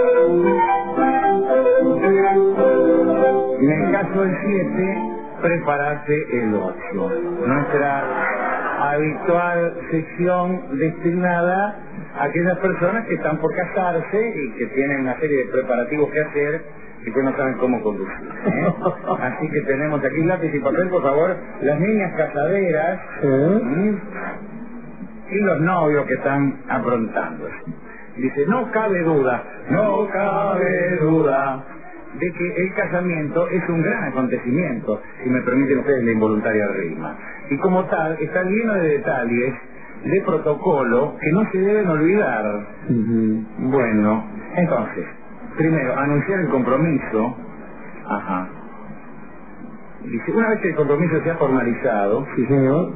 En el caso del 7, prepararse el 8. Nuestra habitual sección destinada a aquellas personas que están por casarse y que tienen una serie de preparativos que hacer y que no saben cómo conducir, ¿eh? Así que tenemos aquí lápiz y papel, por favor, las niñas casaderas y los novios que están aprontando. Dice, no cabe duda de que el casamiento es un gran acontecimiento, si me permiten ustedes la involuntaria rima, y como tal está lleno de detalles de protocolo que no se deben olvidar. Bueno, entonces, primero, anunciar el compromiso. Dice, una vez que el compromiso se ha formalizado, sí, señor.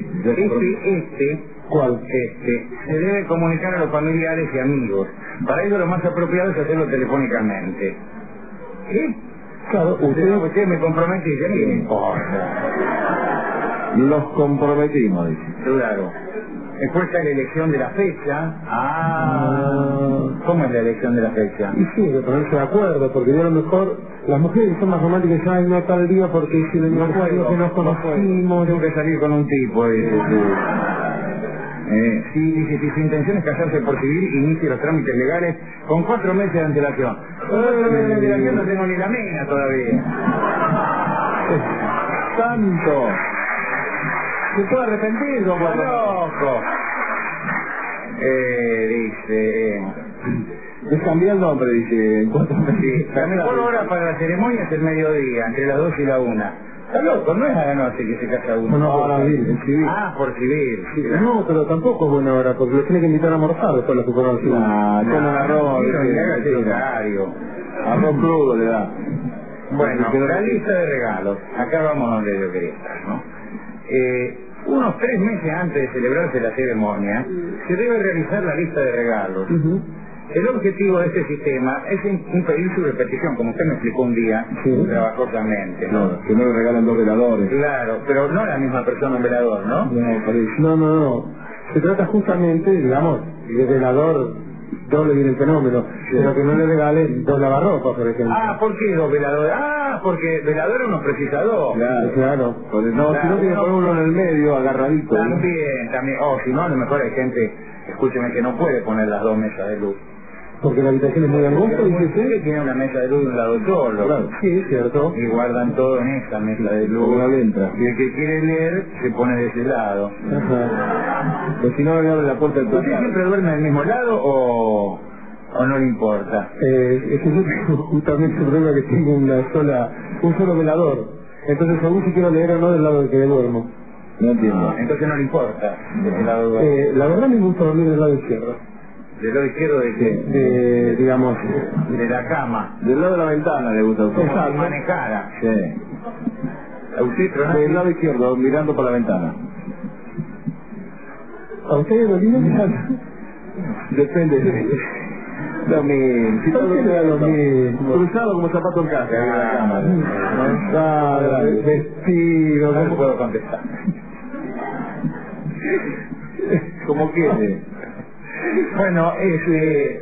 ¿Cuál? Se debe comunicar a los familiares y amigos. Para ello lo más apropiado es hacerlo telefónicamente. ¿Sí? Claro, usted me comprometí, ¿qué me importa? Los comprometimos, dice. Claro. Después está la elección de la fecha. ¿Cómo es la elección de la fecha? Y sí, de ponerse de acuerdo, porque yo a lo mejor, las mujeres son más románticas, ay, no tal día porque es el aniversario que nos conocimos. Tengo que salir con un tipo. Si su intención es casarse por civil, inicie los trámites legales con 4 meses de antelación. No tengo ni la mina todavía. ¡Santo! Se puede arrepentir, don Juan. ¡Loco! Dice... Les cambié el nombre, dice. Sí, la mejor hora para la ceremonia es el mediodía, entre las 2 y la 1. Está loco, no es a la noche que se casa uno. No, ahora bien, civil. Por civil. Sí, no, pero tampoco es buena hora, porque lo tiene que invitar a almorzar después de la superación. Con arroz, arroz crudo le da. Bueno, la lista de regalos. Acá vamos donde yo quería estar, ¿no? Unos 3 meses antes de celebrarse la ceremonia, se debe realizar la lista de regalos. El objetivo de este sistema es impedir su repetición, como usted me explicó un día, trabajosamente, ¿no? Que no le regalan 2 veladores. Claro, pero no la misma persona un velador, ¿no? No. Se trata justamente, digamos, de velador, doble viene el fenómeno, pero que no le regalen 2 lavarropas, por ejemplo. ¿Por qué 2 veladores? Porque velador uno precisa 2. Claro. Si no tiene que poner uno en el medio, agarradito. También. Si no, a lo mejor hay gente, escúcheme, que no puede poner las 2 mesas de luz. Porque la habitación es muy angosta, y que tiene una mesa de luz de un lado solo. Claro, sí, cierto. Y guardan todo en esa mesa de luz. Y el que quiere leer se pone de ese lado. Pues si no le abre la puerta del ¿Usted siempre duerme del mismo lado o no le importa? Es que yo tengo justamente el problema que tengo un solo velador. Entonces según si quiero leer o no del lado del que duermo. No entiendo. Entonces no le importa de qué lado duerme. La verdad me gusta dormir del lado izquierdo. ¿Del lado izquierdo de qué? Digamos, de la cama. Del lado de la ventana le gusta a usted. Como si manejara. Sí. ¿A usted, del lado izquierdo, mirando por la ventana. ¿A usted lo depende. Si todo queda lo mismo. Cruzado como zapato en casa. Vestido. No puedo contestar. Como quiere. Bueno, dice...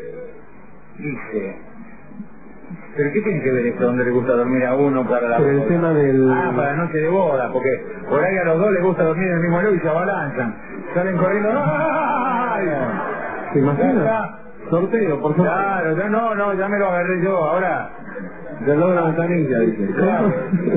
¿Pero qué tiene que ver esto? ¿Dónde le gusta dormir a uno para la boda? El tema del... para la noche de boda, porque por ahí a los 2 les gusta dormir en el mismo lado y se abalanchan. Salen corriendo... ¡Ay! ¿Se imagina? Sorteo, por favor. Claro, no, ya me lo agarré yo, ahora... Del lado de la ventanilla, dice. Claro.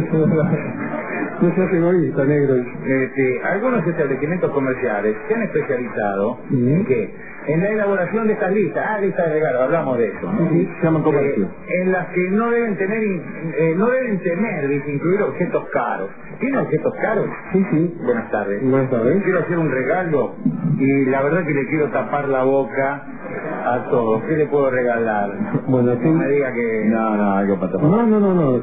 No seas egoísta, negro. Algunos establecimientos comerciales se han especializado en qué? En la elaboración de estas listas. Lista de regalos, hablamos de eso, ¿no? Se llaman comercio. En las que no deben temer, dice, incluir objetos caros. ¿Tiene objetos caros? Sí. Buenas tardes. Buenas tardes. Quiero hacer un regalo y la verdad que le quiero tapar la boca a todos. ¿Qué le puedo regalar? Bueno, no me diga que... No, algo para tapar. No.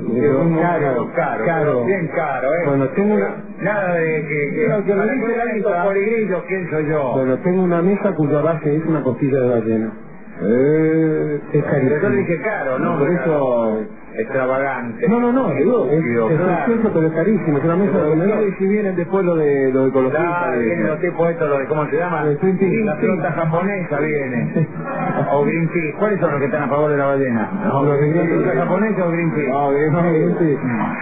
Caro. Bien caro, ¿eh? Bueno, tengo una... Nada de que para regalar estos poligrillos, ¿quién soy yo? Bueno, tengo una mesa cuya base es una costilla de ballena. Es carísimo. Yo dije caro, ¿no? Por eso... Extravagante. No, digo, es precioso, pero es carísimo. Es una mesa de comida. Y si vienen después lo de ecología. Vienen los tipos estos, ¿cómo se llama? La flota japonesa viene. O Greenpeace. ¿Cuáles son los que están a favor de la ballena? No, los de Greenpeace. ¿Los japoneses o Greenpeace? No, Greenpeace.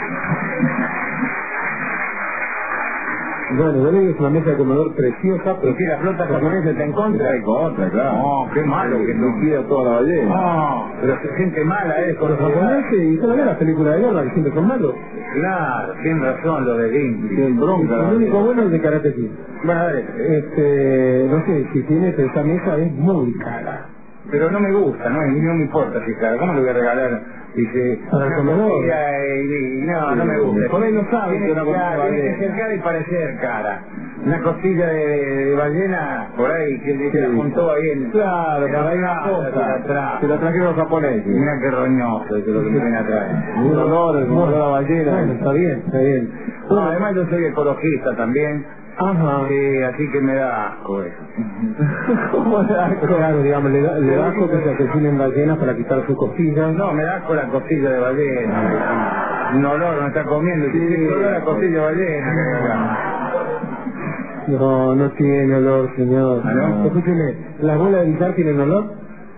Bueno, yo le digo, es una mesa de comedor preciosa, pero ¿Y que la flota japonesa está en contra? Está en contra, claro. No, qué malo que son. liquida toda la ballena. No, pero es gente mala, con los japoneses y todas las películas de guerra que siempre son malos. Claro, tienen razón lo de Greenpeace. Tienen bronca. El único bueno es el de Karate Kid. Bueno, dale. No sé, si tienes esa mesa es muy cara. Pero no me gusta, no me importa si cara. ¿Cómo le voy a regalar? Dice, para el comedor. No me gusta. Por ahí no sabe que una costilla tiene que ser cara y parecer cara. Una costilla de ballena, por ahí, que se la juntó ahí en... Claro, por ahí una cosa. Se la trajeron los japoneses. Mira qué roñoso es lo que me viene atrás. Un olor, el olor de la ballena. Bueno, está bien, está bien. No, además yo soy ecologista también. Ajá. Así que me da asco eso. ¿Cómo le da asco? Claro, digamos, le da asco que se asesinen ballenas para quitar sus costillas. No, me da asco la costilla de ballena. Un olor, me está comiendo. Sí, olor a la costilla de ballena. No, no tiene olor, señor. ¿Ah, no? Escúcheme, ¿las bolas de billar tienen olor?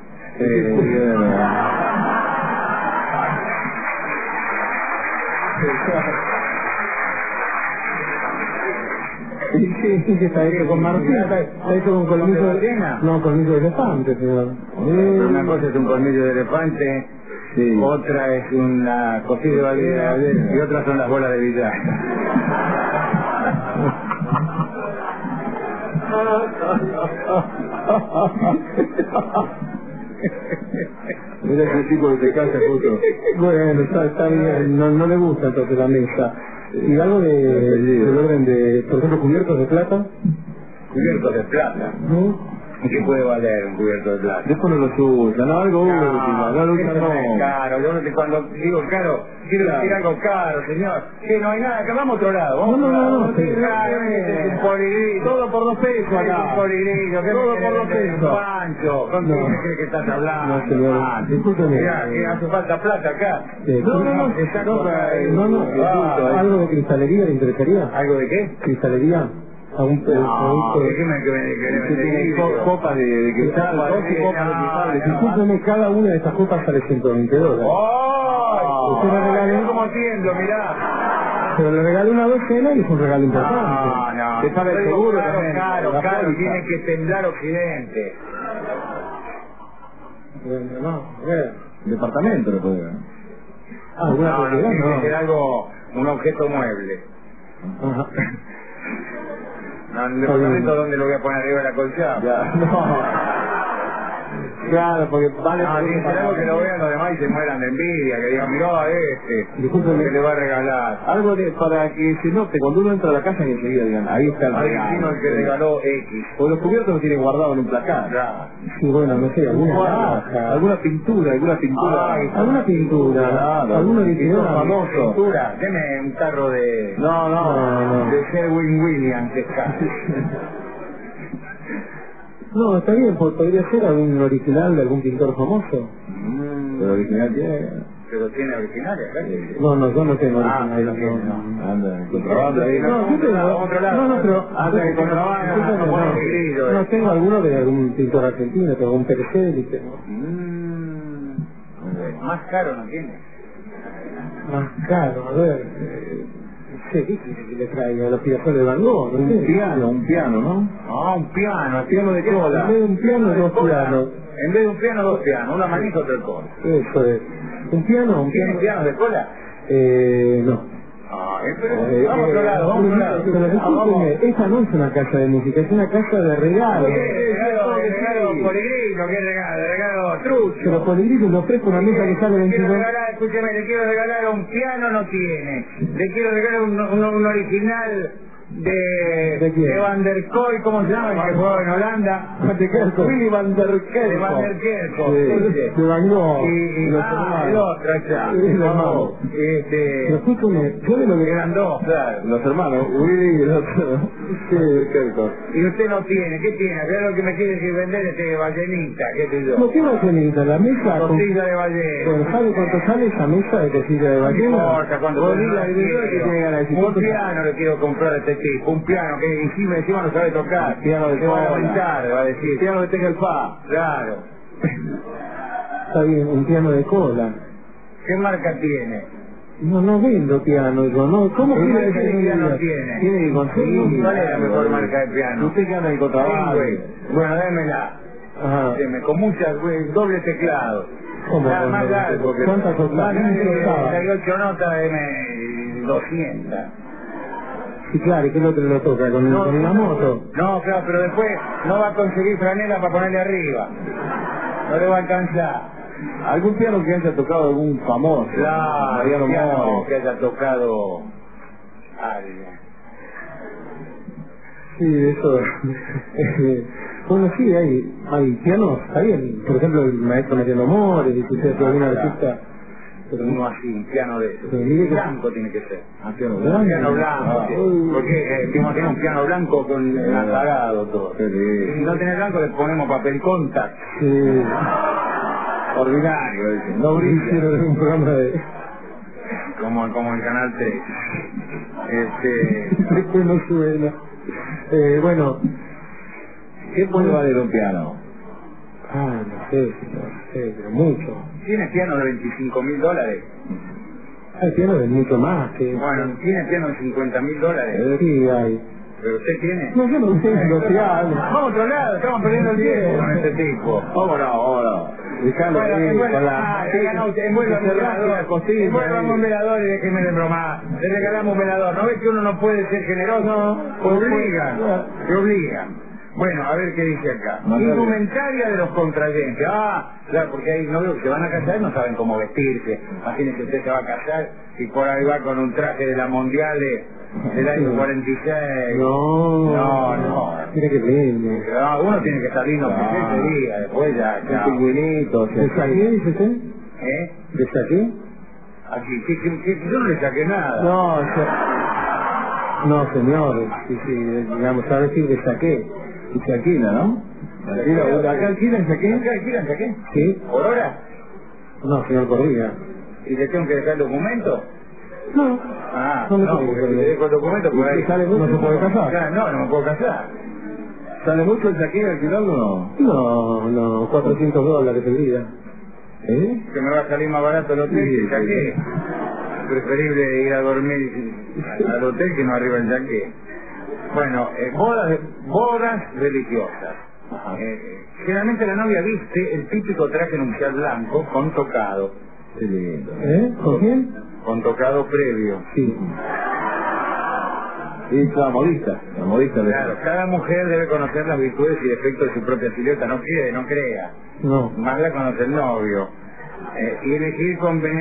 Sí, está hecho con marfil, está hecho con colmillo de arena. No, colmillo de elefante, señor. Una cosa es un colmillo de elefante, sí. Otra es una costilla de ballena y otras son las bolas de billar. Mira ese tipo que se casa justo. Bueno, está bien, no le gusta entonces la mesa. ¿Y algo del orden de, por ejemplo, cubiertos de plata? Cubiertos de plata. ¿Y qué puede valer un cubierto de plata? Después no lo usan, no, algo útil, no lo usan, no. Caro, yo cuando digo caro, quiero decir algo caro, señor. Que no hay nada, que vamos a otro lado. No. Un poligrillo. Todo por 2 pesos acá. Un poligrillo, todo por 2 pesos. Pancho, ¿con quién crees que estás hablando? No, señor, discúlpeme. Mirá, que hace falta plata acá. No, ¿algo de cristalería le interesaría? ¿Algo de qué? ¿Cristalería? ¿Algún producto? ¿Qué me vender? Copas de cristal, 12 copas de cristal. Discúlpeme, cada una de estas copas sale $120. ¡Oh! Usted le regaló como atiendo, mirá. Pero le regalé una docena y es un regalo importante. No. ¿Qué sabe el seguro también? Claro, tiene que temblar Occidente. No, Departamento lo puede ver. ¿alguna propiedad? Tiene que ser algo, un objeto mueble. Ajá. No, en el departamento donde lo voy a poner arriba de la colchada. Claro, porque vale. Tiene que ser algo que lo vean los demás y se mueran de envidia, que digan, mirá Discúlpeme, que le va a regalar. Algo para que se note cuando uno entra a la casa y enseguida digan, ahí está el Ahí regalo. vino el que regaló X. O los cubiertos lo tienen guardado en un placar. Claro. sí, bueno, no sé, Alguna pintura. alguna pintura, Claro, algún pintor original. famoso. Pintura, deme un tarro de... No. de Sherwin Williams, que está. No, está bien, podría ser algún original de algún pintor famoso. Pero original tiene. Pero tiene originales, ¿verdad? No, yo no tengo original. no. Anda, en contrabando ahí. No, yo tengo, pero Anda en contrabando, no pone grillo, no, tengo alguno de algún pintor argentino, tengo un Percelli, tengo. Más caro no tiene. Más caro, a ver. ¿Qué quiere que le traiga? Los girasoles de Van Gogh, no sé. Un piano, ¿no? Ah, un piano, el piano de cola. En vez de un piano, dos pianos. En vez de un piano, dos pianos, una manita, otro cola. Eso es. ¿Un piano? ¿Tiene piano de cola? No. Pero vamos a otro lado, vamos a otro lado. Pero discúlpeme, esta no es una casa de música, es una casa de regalos. Regalo Poligrino, ¿qué regalo? Regalo trucho. Pero Poligrino le ofrezco una mesa que sale 22. Escúcheme, le quiero regalar un piano, no tiene. Le quiero regalar un original de Van der Kooi, ¿cómo se llama? El que jugaba en Holanda. Willy Van der Kerkhoff. De Van der Kerkhoff. De Van Gogh. El otro, hermano. Escúchame, yo de lo que eran dos, claro. Los hermanos, Willy y el otro. Kerkhoff. Y usted no tiene, ¿qué tiene? Acá lo que me quiere decir vender es ballenita, qué sé yo. No quiero ballenita, la mesa. Costilla de ballena. ¿Sabe cuánto sale esa mesa de costilla de ballena? No importa cuánto sale. Un piano le quiero comprar a este tipo, un piano que encima no sabe tocar. Piano de va a cola. lamentar, va a decir. Piano que tenga el fa. Claro. Está bien, un piano de cola. ¿Qué marca tiene? No vendo piano, yo no. ¿Cómo ¿Qué quiere marca de piano tiene? Tiene que conseguir. ¿Cuál es la mejor marca de piano? Usted que anda en contrabando. Bueno, démela. Ajá. Deme, con muchas, doble teclado. ¿Cómo? Nada más largo. ¿Cuántas octavas? Hay 8 notas, deme 200. Sí, claro, ¿y qué es lo que le toca? ¿Con una moto? No, claro, pero después no va a conseguir franela para ponerle arriba. No le va a alcanzar. ¿Algún piano que haya tocado algún famoso? Claro, Mariano piano Mores. que haya tocado alguien. Sí, eso. Bueno, sí, hay pianos, está bien. Por ejemplo, el maestro Mariano Mores, si usted es algún artista. Pero Uno así, un piano de eso. Pero mire que- Blanco tiene que ser. Piano Un blanco. piano blanco, sí. Porque tenemos que tener un piano blanco con apagado todo. Sí. Y si no tiene blanco le ponemos papel contact. Sí. Ordinario, dice. No Hicieron brilla. un programa de... Como el Canal 3. Después no suena. Bueno, ¿Qué puede valer un piano? no sé, pero mucho. ¿Tiene piano de $25.000? Hay pianos de mucho más que... Bueno, ¿tiene piano de $50.000? Sí, hay. ¿Pero usted tiene? No, yo no tengo piano. Vamos a otro lado, estamos perdiendo el tiempo con este tipo. Vámonos. Dejalo Bueno, ahí, envuelva- con la... ya ganó usted, envuelva un velador, envuelva un velador y déjeme de broma. Le regalamos un velador. ¿No ves que uno no puede ser generoso? Obligan, te obligan. Bueno, a ver qué dice acá. Mandale. Indumentaria de los contrayentes. Claro, porque hay novios que se van a casar y no saben cómo vestirse. Imagínese, usted se va a casar y por ahí va con un traje de la Mundial del año 46. No. Tiene que leerme. No, uno tiene que salir no Claro. ese día, después ya. Un pingüinito. ¿De saqué, dice usted? ¿Eh? ¿De saqué? Aquí, yo no le saqué nada. No, señores. Sí, digamos, ¿sabe decir de saqué? Y se alquila, ¿no? Acá alquilan, ¿saqué? ¿Acá alquilan saqué? ¿Sí? ¿Por hora? No, señor Corrida. ¿Y le tengo que dejar el documento? No. No, me tengo porque que si le dejo el documento por ahí. no se puede casar. Claro, no me puedo casar. ¿Sale mucho el saqué alquilarlo o no? No, $400 el día. ¿Eh? Que me va a salir más barato el hotel que el saqué. Preferible ir a dormir al hotel que no arriba el saqué. Bueno, bodas religiosas. Generalmente la novia viste el típico traje nupcial blanco con tocado. Qué lindo. ¿Con quién? Con tocado previo. Sí. Y la modista. Claro, cada mujer debe conocer las virtudes y defectos de su propia silueta. No crea. No. Más la conoce el novio. Y elegir con lo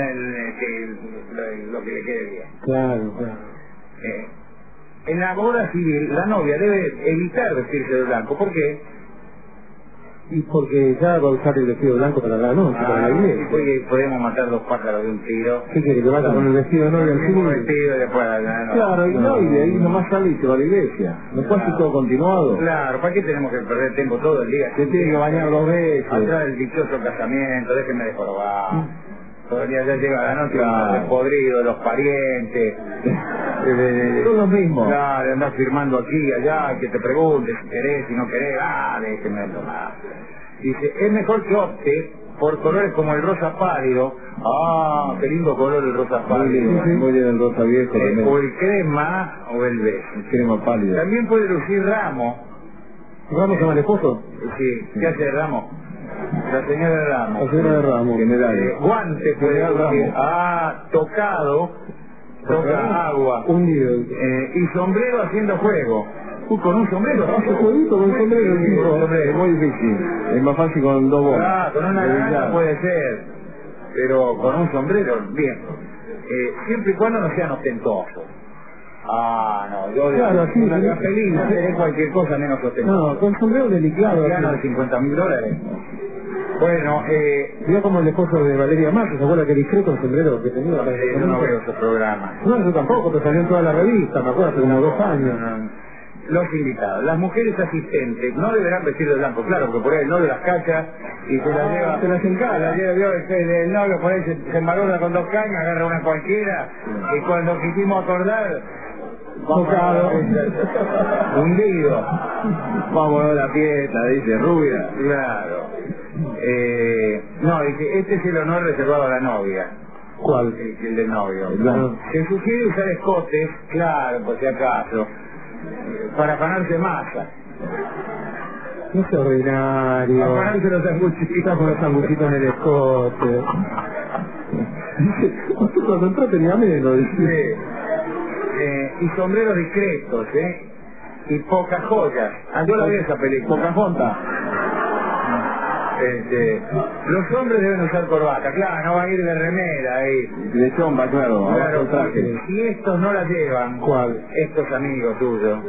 que le quede bien. Claro. En la boda civil, la novia debe evitar vestirse de blanco. ¿Por qué? Y porque ya va a usar el vestido blanco para la noche, para la Y iglesia. porque podemos matar dos pájaros de un tiro. ¿Qué quiere, que vaya con el vestido de novia El al mismo cine? vestido y después no. Claro, y no, y de ahí nomás sale y se va a la iglesia. No puede hacer todo continuado. Claro, ¿para qué tenemos que perder tiempo todo el día? Se tiene que bañar 2 veces. Atrás del dichoso casamiento, déjenme de jorobar. Todo el día ya llega la noche, Claro. podrido, los parientes. Son los mismos. Claro, andás firmando aquí y allá, que te preguntes si querés, si no querés, déjenme de tomar. Dice, es mejor que opte por colores como el rosa pálido. Qué lindo color el rosa pálido. Muy bien el rosa viejo también. O el crema o el beige. El crema pálido. También puede lucir ramo. ¿Vamos a el esposo? Sí, ¿qué hace el ramo? La señora de ramo. La señora de Ramos. General. Guante puede General lucir. Ramos. Tocado. Toca agua. Hundido. Y sombrero haciendo juego. Con un sombrero. Hace jueguito con un sombrero, el tipo. Es muy difícil. Es más fácil con 2 bolas. Con una granada puede ser. Pero con un sombrero, bien. Siempre y cuando no sean ostentosos. No, yo Claro, sí, una sí. capelina, seré cualquier cosa menos ostentosa. No, con sombrero delicado. Gana de $50.000. Bueno, Vio como el esposo de Valeria Massa, ¿se acuerda que discreto el sombrero que tenía? yo no veo esos programas. No, yo tampoco, pero salió en toda la revista, me acuerdo, hace como 2 años. Los invitados, las mujeres asistentes no deberán vestir de blanco, claro, porque por ahí el novio las cacha y se las lleva, se las encara. El novio por ahí se embalona con 2 cañas, agarra una cualquiera y cuando quisimos acordar, Tocado. hundido. Vámonos a la fiesta, dice rubia. Claro. No, dice, este es el honor reservado a la novia. ¿Cuál? El del novio. Claro. Se sugiere usar escotes, claro, por si acaso, para afanarse masa. No es ordinario. Afanarse los sanguchitos. Está con los sanguchitos en el escote. Dice, usted cuando entró tenía menos. Sí. Y sombreros discretos, y pocas joyas. Yo la vi esa película. Pocahontas. Los hombres deben usar corbata, claro, no van a ir de remera ahí. De chomba, claro. Claro, abajo el traje. porque si estos no la llevan, ¿Cuál? estos amigos tuyos,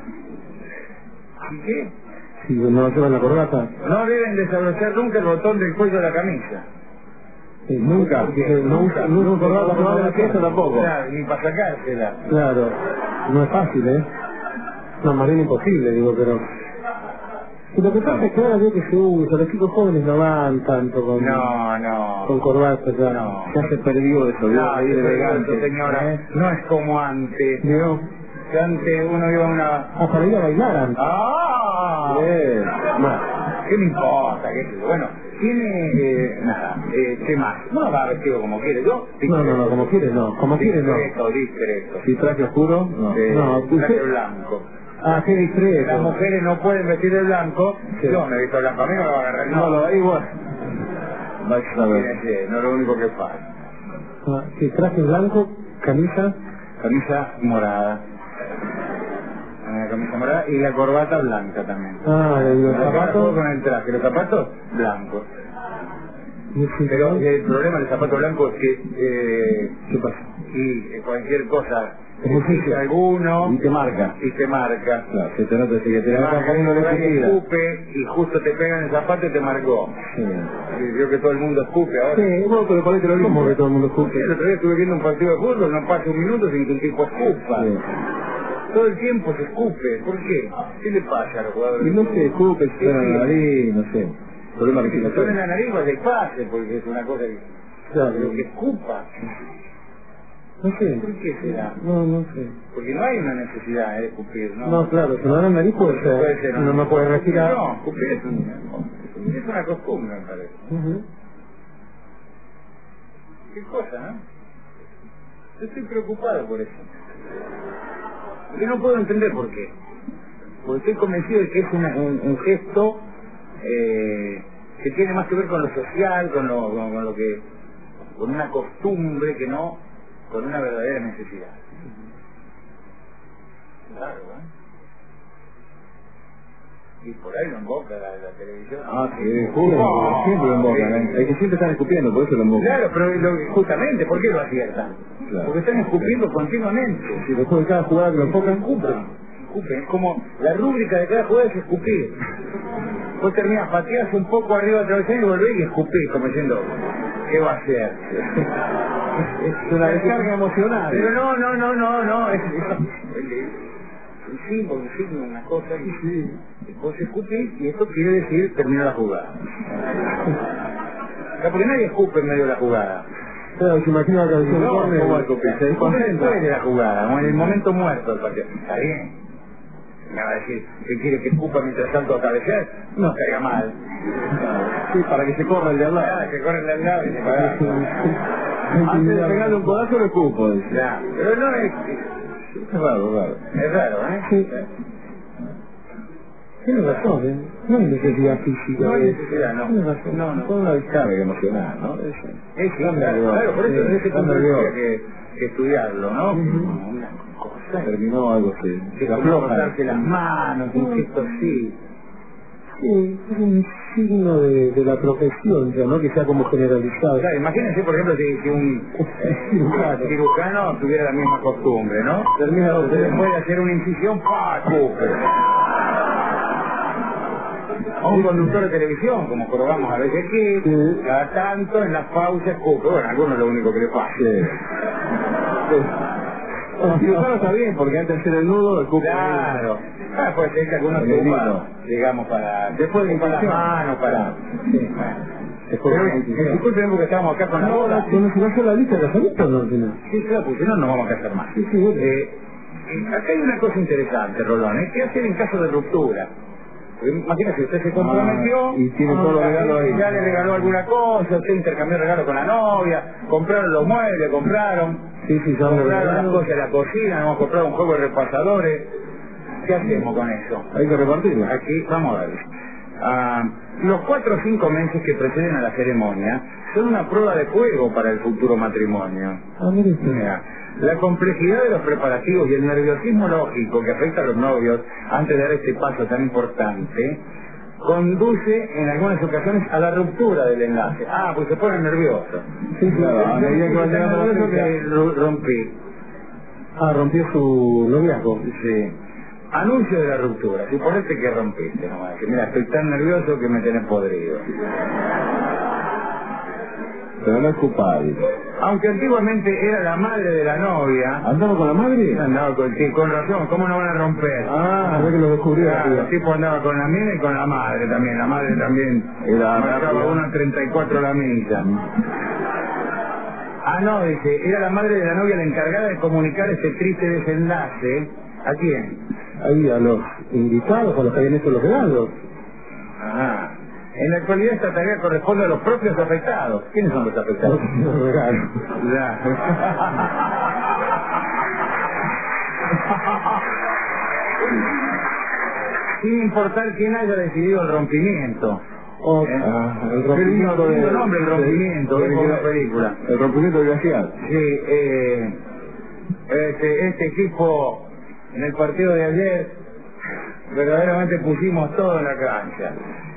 ¿y qué? Si no llevan la corbata. No deben desabrochar nunca el botón del cuello de la camisa. Nunca. No usa corbata no de la pieza tampoco. Claro, ni para sacársela. Claro. No es fácil, ¿eh? No, más bien imposible, digo, pero... Y lo que pasa es que ahora veo que se usa, los chicos jóvenes no van tanto con... No. Con corbata, ya. No. Ya se perdió eso, No, ahí elegante, elegante. señora, no es como antes. ¿No? Que antes uno iba a una... Ah, para ir a bailar antes. ¡Ah! Bien. Bueno. ¿Qué me importa? Bueno, tiene... nada, ¿qué más? No va vestido como quiere, yo... No, como quiere no. Como quiere no. Discreto. Si traje oscuro, no. No, traje usted... blanco. Ah, qué discreto. Las mujeres no pueden vestir de blanco. Sí. Yo me he visto blanco, a mí no me va a agarrar. No, igual. Vas a ver. No es lo único que falta. Ah, sí, traje blanco, camisa... Camisa morada. Camisa morada y la corbata blanca también. Ah, los zapatos... con el traje, los zapatos blancos. Pero el problema del zapato blanco es que... ¿Qué pasa? y cualquier cosa... Es muy difícil. Alguno... Y te marca. Claro, Se te nota así que te la están poniendo de seguida. escupe y justo te pega en el zapato y te marcó. Sí. Y veo que todo el mundo escupe ahora. Sí, bueno, pero por ahí te lo digo. ¿Cómo que todo el mundo escupe? El otro día estuve viendo un partido de fútbol, no pasa un minuto sin que un tipo escupa. Sí. Todo el tiempo se escupe. ¿Por qué? ¿Qué le pasa a los jugadores? Y no se escupe, se suena la nariz, no sé. Problema Si le suena en respiratorio. la nariz, va del pase, porque es una cosa que... Claro. Pero que escupa. No sé. ¿Por qué será? No sé. Porque no hay una necesidad de escupir, ¿no? No, claro, si no da la nariz puede ser. Uno no puede respirar. No, escupir es una costumbre, me parece. Ujú. ¿Qué cosa, no? Yo estoy preocupado por eso. Yo no puedo entender por qué. Porque estoy convencido de que es un gesto que tiene más que ver con lo social, con lo que... con una costumbre que no con una verdadera necesidad. Claro, Y por ahí lo invoca la televisión. Ah, sí, siempre lo invocan, ¿eh? Es que siempre están escupiendo, por eso lo invocan. Claro, pero justamente, ¿por qué lo aciertan? Claro. Porque están escupiendo continuamente. Si después de cada jugada que lo enfocan, Escupen, es como la rúbrica de cada jugada es escupir. Vos terminás, pateás un poco arriba del travesaño y volvés y escupís, como diciendo, ¿qué va a hacer? es una descarga emocional. Pero no, es un símbolo, una cosa, y vos escupís y esto quiere decir terminó la jugada. Porque nadie escupe en medio de la jugada. Claro, se imagina que el ¿Cómo corner... escupir? Se después de la jugada, o en el momento muerto del partido. Está bien. Me va a decir que quiere que escupa mientras tanto a cabecear. No estaría mal. Sí, para que se corra el de al lado. Ah, que corre el de al lado y se paga. Antes de pegarle un codazo lo escupo, dice. Ya, pero no es... Es raro. Es raro, ¿eh? Sí. Tienes razón, ¿eh? No hay necesidad física. No hay necesidad, no. Tienes razón. No. Con una descarga emocional, ¿no? Sí, claro, por eso desde ese punto de vista que estudiarlo, ¿no? Una cosa Terminó algo que que afloja. cortarse las manos, un gesto así. Sí, es un signo de la profesión, ya, ¿no? Que sea como generalizado. Claro, imagínense, por ejemplo, que un cirujano tuviera la misma costumbre, ¿no? Termina Usted puede hacer una incisión, ¡pah! Escupe. O un conductor de televisión, como probamos a veces aquí, Sí. cada tanto en las pausas escupe. Bueno, a algunos es lo único que le pasa. El cirujano está bien, porque antes de hacer el nudo, escupe. Claro. Puede ser que algunos El escupan, vino. digamos, para... Después de para las incisión. manos, para... Sí. Después de la Pero, incisión. disculpen porque estamos acá con la boda. Bueno, si va a ser la lista de casamientos, no, al final. Sí, claro, porque si no nos vamos a casar más. Sí, bueno. Acá hay una cosa interesante, Rolón, ¿eh? ¿Qué hacer en caso de ruptura? Imagínate, usted se comprometió y tiene todos los regalos ahí. ya le regaló alguna cosa, usted intercambió regalos con la novia, compraron los muebles, Sí, son los compraron las regalos. cosas de la cocina, vamos a comprar un juego de repasadores. ¿Qué hacemos con eso? Hay que repartirlo. Aquí, vamos a ver. Los 4 o 5 meses que preceden a la ceremonia son una prueba de fuego para el futuro matrimonio. Mire usted. Mira, la complejidad de los preparativos y el nerviosismo lógico que afecta a los novios antes de dar este paso tan importante conduce en algunas ocasiones a la ruptura del enlace. Pues se ponen nerviosos. Sí, claro, a medida que va llegando la fecha, rompí. Rompió su noviazgo. Sí. Anuncio de la ruptura. Suponete que rompiste nomás. Que mira, estoy tan nervioso que me tenés podrido. Pero no es culpable. Aunque antiguamente era la madre de la novia. ¿Andaba con la madre? Andaba con razón. ¿Cómo no van a romper? A ver que lo descubrió. Claro, el tipo andaba con la mina y con la madre también. La madre también marcaba 1.34 la milla. No, dice, era la madre de la novia la encargada de comunicar este triste desenlace. ¿A quién? Ahí a los invitados, a los que habían hecho los regalos. Ajá. En la actualidad esta tarea corresponde a los propios afectados. ¿Quiénes son los afectados? Los regalos. Ya. Sin importar quién haya decidido el rompimiento. El Qué lindo nombre, el rompimiento, es una película. El rompimiento glacial. Sí, este equipo en el partido de ayer verdaderamente pusimos todo en la cancha.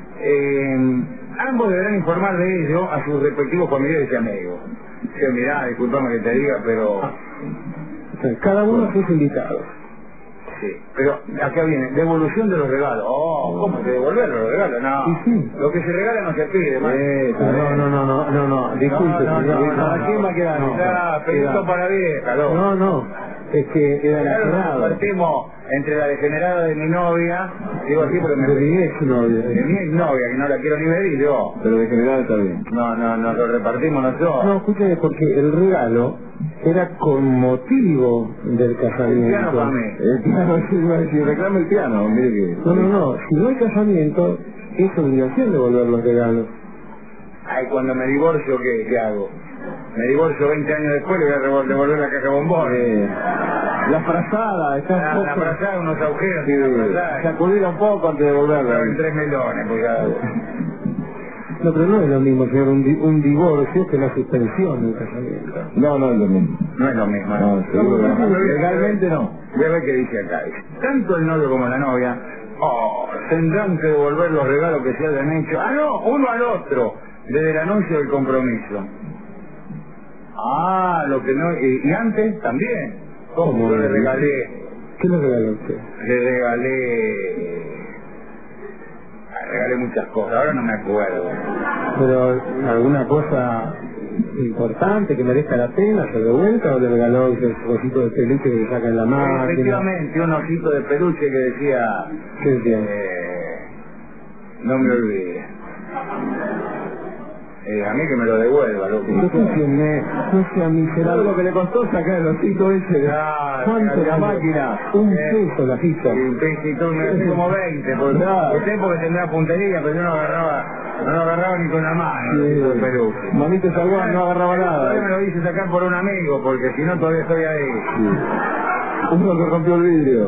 Ambos deberán informar de ello a sus respectivos familiares y amigos. Que mirá, disculpame que te diga, pero... Cada uno sus invitados. Sí, pero acá viene, devolución de los regalos. ¿Cómo que devolver los regalos? No, Y sí. Lo que se regala no se pide, man. No, disculpe. ¿A quién va a quedar? Pedito para vieja, loco. No, es que era el Claro, agrado. compartimos entre la degenerada de mi novia, digo así porque De mi exnovia. de mi exnovia, que no la quiero ni ver, y yo. Pero de general está bien. No, lo repartimos nosotros. No, escúchame, porque el regalo era con motivo del casamiento. El piano para mí. El piano, si reclama el piano, mire que... No, si no hay casamiento, es obligación devolver los regalos. Cuando me divorcio, ¿qué hago? Me divorcio 20 años después, le voy a devolver la caja de bombones. La frazada, está La frazada, unos agujeros, Sí, la frazada. sacudirla un poco antes de devolverla. En 3 melones, pues cada uno. No, pero no es lo mismo, señor, un divorcio que la suspensión del casamiento. No es lo mismo. No es lo mismo. No, seguro. Legalmente no. Ya ve que dice acá. Tanto el novio como la novia tendrán que devolver los regalos que se hayan hecho. Uno al otro, desde el anuncio del compromiso. Lo que no... Y antes también. ¿Cómo? Yo le regalé... ¿Qué le regaló usted? Le regalé muchas cosas, ahora no me acuerdo. Pero alguna cosa importante que merezca la pena, ¿se devuelta o le regaló ese osito de peluche que le saca en la máquina? Efectivamente, un osito de peluche que decía... ¿Qué decía? No me olvides. A mí que me lo devuelva, loco. No sea miserable. ¿Sabes lo que le costó sacar el osito ese? ¿Cuánto? La máquina. Un peso la ficha. Un pesito, me hace como 20, porque usted porque tendrá puntería, pero yo no agarraba ni con la mano, el peluche. Manito Salguán no agarraba Todavía me nada. lo hice sacar por un amigo, porque si no todavía estoy ahí. Uno que rompió el vidrio.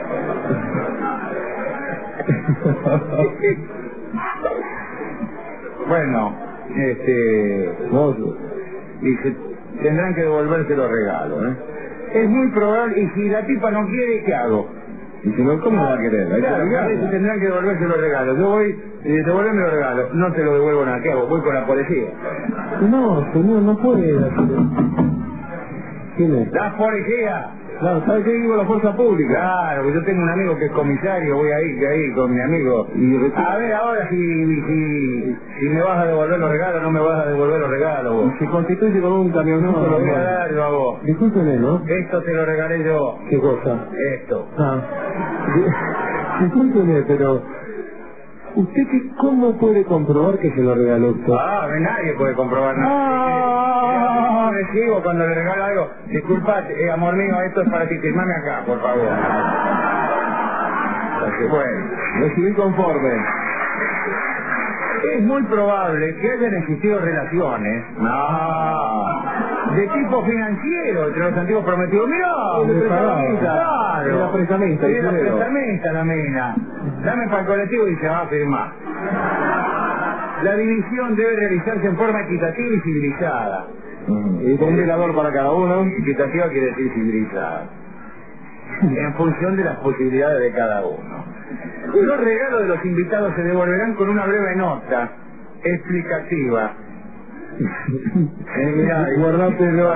Bueno, dice, tendrán que devolverse los regalos, Es muy probable, y si la tipa no quiere, ¿qué hago? Y si no, ¿cómo va a querer? Hay que Claro, regalarla. tendrán que devolverse los regalos. Yo voy y devuélveme los regalos. No te lo devuelvo nada. ¿Qué hago? Voy con la policía. No, señor, no puede hacerlo. ¿Quién es? ¡La policía! No, ¿sabes qué digo? La fuerza pública. Claro, yo tengo un amigo que es comisario, voy ahí con mi amigo. A ver, ahora si me vas a devolver los regalos, no me vas a devolver los regalos vos. Se constituye con un camión. No te lo voy a dar yo a vos. Discúlpeme, ¿no? Esto te lo regalé yo. ¿Qué cosa? Esto. Discúlpeme, pero... ¿Usted cómo puede comprobar que se lo regaló usted? Nadie puede comprobar nada. Recibo cuando le regalo algo. Disculpa, amor mío, esto es para ti. Firmame acá, por favor. entonces. Bueno, Me civil conforme. es muy probable que hayan existido relaciones de tipo financiero entre los antiguos prometidos. Mirá, claro, Era prestamista, el era dinero. prestamista la mina. Dame para el colectivo y se va a firmar. La división debe realizarse en forma equitativa y civilizada. Y con un velador para cada uno. Equitativa quiere decir civilizada. En función de las posibilidades de cada uno. Los regalos de los invitados se devolverán con una breve nota explicativa. Mirá, Guardátelo.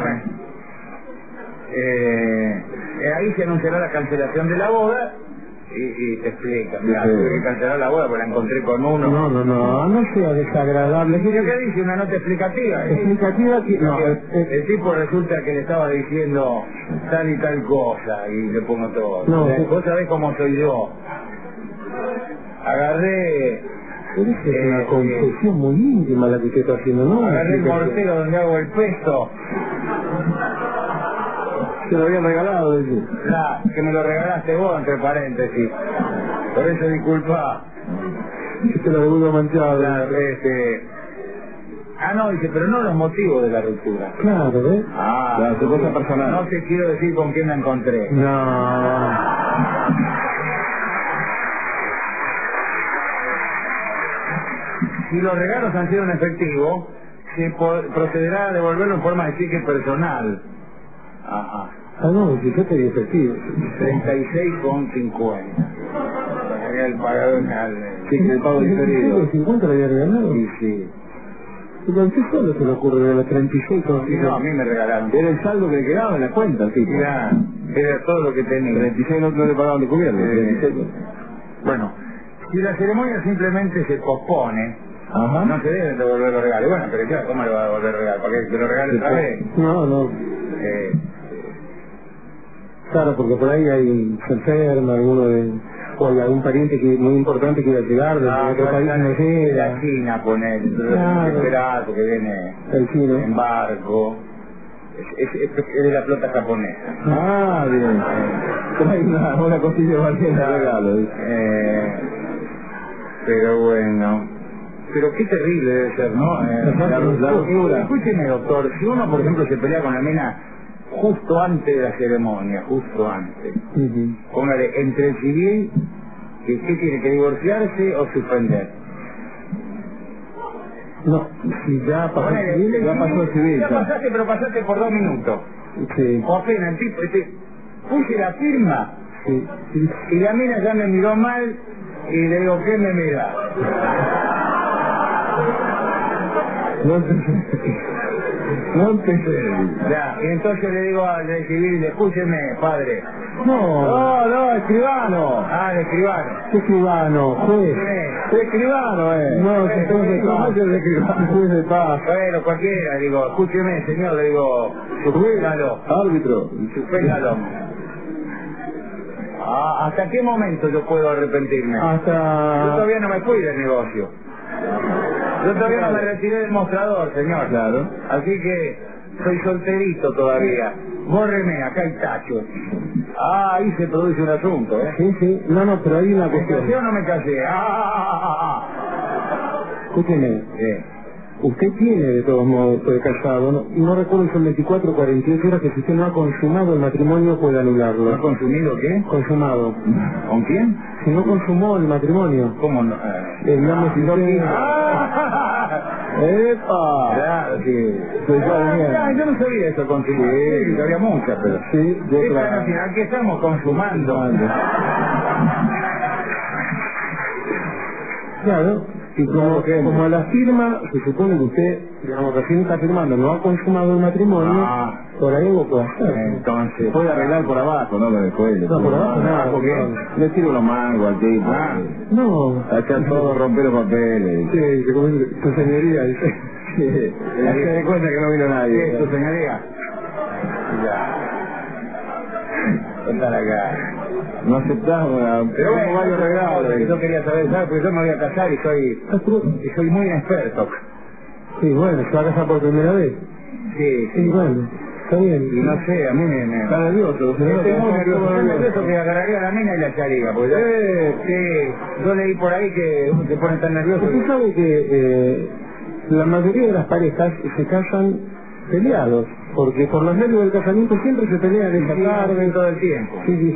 Ahí se anunciará la cancelación de la boda y te explica. Mirá, tuve que cancelar la boda porque la encontré con uno. No sea desagradable. ¿Pero qué dice? ¿Una nota explicativa? Explicativa que... No, El tipo resulta que le estaba diciendo tal y tal cosa y le pongo todo. No, Vos sabés cómo soy yo. Agarré es una confesión muy íntima la que usted está haciendo, ¿no? agarré el mortero donde hago el pesto. Se lo habían regalado, dice. Que me lo regalaste vos, entre paréntesis. Por eso disculpa. Este lo devuelvo manchado. Claro, no, dice, pero no los motivos de la ruptura. Claro, ¿ves? Claro, su cosa personal. No te quiero decir con quién la encontré. No. Si los regalos han sido en efectivo, se procederá a devolverlo en forma de cheque personal. Ajá. Ah, no, si yo te di efectivo. 36,50. El pagador El pago diferido. 50 le había regalado. Sí, sí. ¿Pero qué solo se le ocurre de los 36 con Sí, no, a mí me regalaron. Era el saldo que le quedaba en la cuenta, sí. Era todo lo que tenía. 36 no le pagaban de cubierto. 36. Bueno, si la ceremonia simplemente se pospone, Ajá. no se deben devolver los regalos. Bueno, pero claro, ¿cómo le va a devolver regalos? ¿Para que lo regale otra vez? No. Claro, porque por ahí hay se enferma, alguno de... O hay algún pariente que muy importante que iba a llegar de otro país no la llega. China, poner, entonces Claro. hay que esperar porque viene El chino. en barco. Es de la flota japonesa. Ah, bien. Trae una cosilla valiente de regalo. Pero bueno. Pero qué terrible debe ser, ¿no? La ruptura. Escúcheme, doctor, si uno, por ejemplo, se pelea con la nena justo antes de la ceremonia, justo antes, póngale, entre el civil, ¿qué tiene que divorciarse o suspender? No, si ya pasó el Ponele, civil, ya pasó el civil. Ya ya. pasaste, pero pasaste por 2 minutos. Sí, O apenas el tipo, puse la firma sí, sí. y la mina ya me miró mal y le digo, ¿qué me mira? No empecé. Ya, y entonces le digo al del civil, escúcheme, padre. No, escribano. Ah, el escribano. ¿Qué escribano? Juez. Escribano, No, si estamos de paz. Juez de paz. Bueno, cualquiera, digo, escúcheme, señor, le digo, suspéndalo, Árbitro. suspéndalo. ¿Hasta qué momento yo puedo arrepentirme? Yo Hasta... todavía no me fui del negocio. Yo todavía no me retiré del mostrador, señor. Claro. Así que soy solterito todavía. Bórreme, acá hay tacho. Ahí se produce un asunto, ¿eh? Sí. No, pero hay una ¿Me casé o cuestión. no me casé? Escúcheme. Usted tiene de todos modos casado, no recuerdo si son 24 o 48 horas que si usted no ha consumado el matrimonio puede anularlo. ¿No ha consumido qué? Consumado. ¿Con quién? Si no consumó el matrimonio. ¿Cómo no? El nombre si no quiso. ¡Epa! Claro, sí. Yo no sabía eso contigo. Sí, había muchas, pero... Sí, yo Esta nacional que estamos consumando. Claro. Y como la firma, se supone que usted, digamos, recién está firmando, no ha consumado el matrimonio, por ahí algo puede hacer. Entonces... Puede arreglar por abajo, no lo después. No, por abajo nada, porque le tiro los mangos al tipo. No. Acá todo romper los papeles. Sí, se come su señoría, dice. Sí. Se da cuenta que no vino nadie. ¿Tu señoría? Ya. Contar acá. No aceptamos, Pero bueno, varios regalos. yo quería saber, ¿sabes? Porque yo me voy a casar y soy muy inexperto. Sí, bueno, se va a casar por primera vez. Sí, Sí, bueno. Está bien. Y no sé, a mí me... Está nervioso, señor. Estoy muy nervioso. Estoy nervioso que agarraría a la mina y la echaría. Porque sí, yo leí por ahí que uno se pone tan nervioso. Usted sabe que la mayoría de las parejas se casan peleados, porque por los nervios del casamiento siempre se pelean esa tarde. Todo el tiempo. Sí, sí.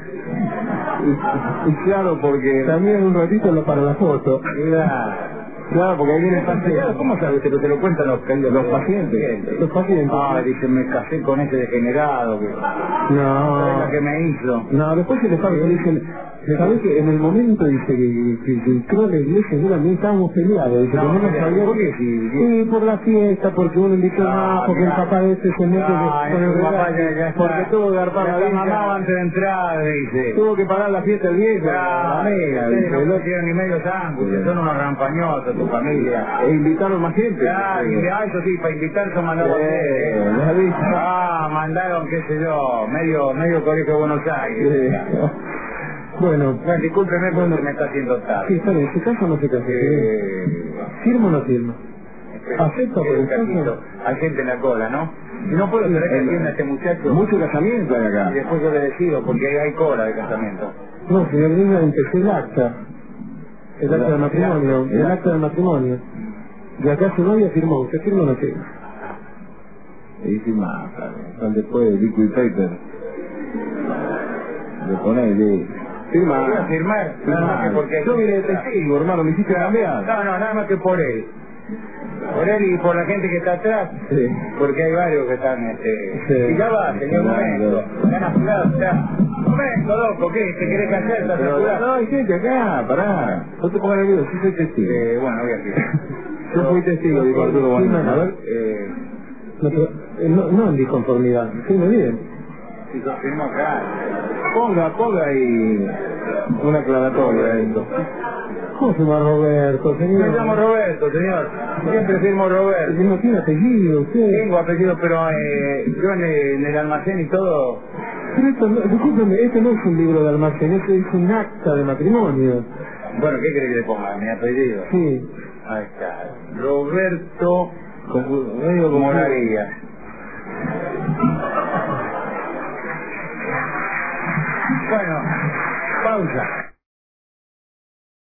Y claro, porque... También un ratito para la foto. Claro, porque ahí viene el paciente. ¿Cómo sabes? Pero te lo cuentan los pacientes. Los pacientes. Ah, dice, me casé con ese degenerado. ¿Sabes No. la que me hizo? No, después se les paga y dicen, ¿sabes que en el momento dice que entró a la iglesia yo también estábamos peleados? Dice, No, que no nos sabía ¿por qué? que... Sí, por la fiesta, porque uno invitó más, porque el papá de este se mete con el papá regalo, porque tuvo que garpar la mamá vieja, antes de entrar, dice. tuvo que pagar la fiesta el viejo, Claro, amiga, ustedes dice, no hicieron ni medio sándwich, son unos rampañosos, tu familia. E invitaron más gente. Claro, eso sí, para invitar son mandaron ¿la viste? mandaron, qué sé yo, medio colegio de Buenos Aires. Bueno, Discúlpeme porque me está haciendo tarde. sí, está bien, ¿se casa o no se casa? ¿Firma o no firma? ¿Acepta por el caso? Hay gente en la cola, ¿no? Y no puedo esperar que atienda a este muchacho. Mucho casamiento hay acá. Y después yo le decido, porque hay cola de casamiento. No, señor, yo empecé el acta. El acta de matrimonio. El acta de matrimonio. Y acá su novia firmó. ¿Usted firma o no firma? Y firma, claro. Después de liquid paper. Le pones firma. Voy a firmar, nada más que porque... Yo vine de testigo, hermano, me hiciste cambiar. No, nada más que por él. Por él y por la gente que está atrás. Sí. Porque hay varios que están, Sí. Y ya va, señor, un momento. Están apurados, ya. Un momento, loco, ¿qué? ¿Te querés casar? ¿Estás apurado? No, hay gente acá, pará. No te pongas nervioso, yo soy testigo. Bueno, voy a firmar. Yo fui testigo, dijo Arturo Bonilla. A ver. No en disconformidad. Firme bien. Si yo firmo acá. Ponga ahí una aclaratoria a esto. ¿Cómo se llama Roberto, señor? Me llamo Roberto, señor. Siempre firmo Roberto. No tiene apellido, usted. Tengo apellido, pero yo en el almacén y todo... Pero esto, discúlpeme, este no es un libro de almacén, este es un acta de matrimonio. Bueno, ¿qué cree que le ponga? Mi apellido. Sí. Ahí está. Roberto Medio como Moraría. Bueno, pausa.